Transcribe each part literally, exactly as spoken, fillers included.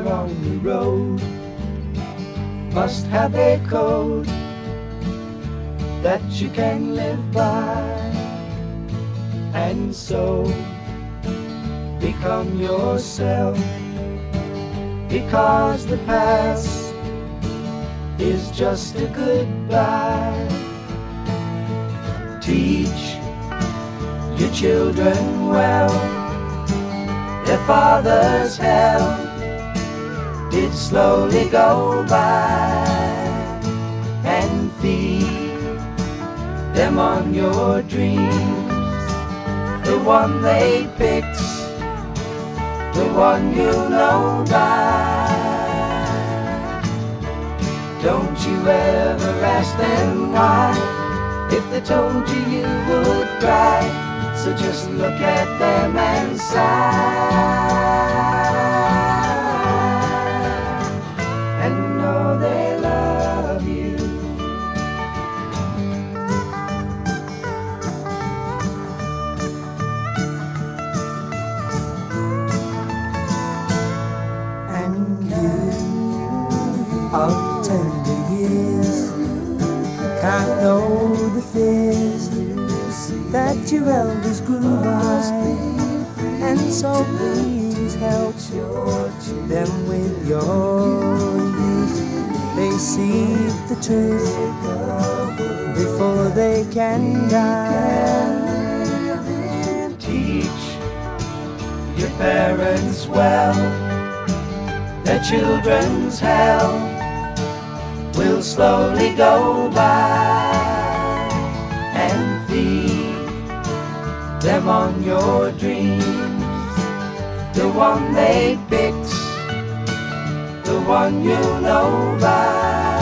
on the road must have a code that you can live by, and so become yourself, because the past is just a goodbye. Teach your children well, their father's hell did slowly go by, and feed them on your dreams, the one they picked, the one you know by. Don't you ever ask them why, if they told you you would cry. So just look at them and sigh, and know they love you. And you of tender years can't know the fears that your elders grew by, and so please help them with your youth. They see the truth before they can die. Teach your parents well, their children's hell will slowly go by, and feed them on your dreams, the one they picked, the one you know by.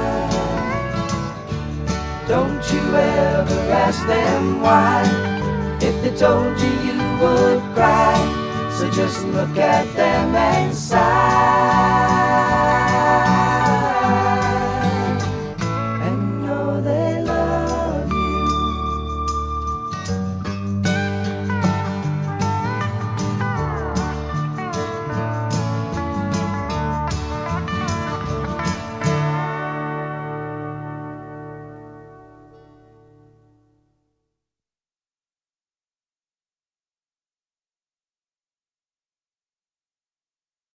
Don't you ever ask them why, if they told you you would cry. So just look at them and sigh,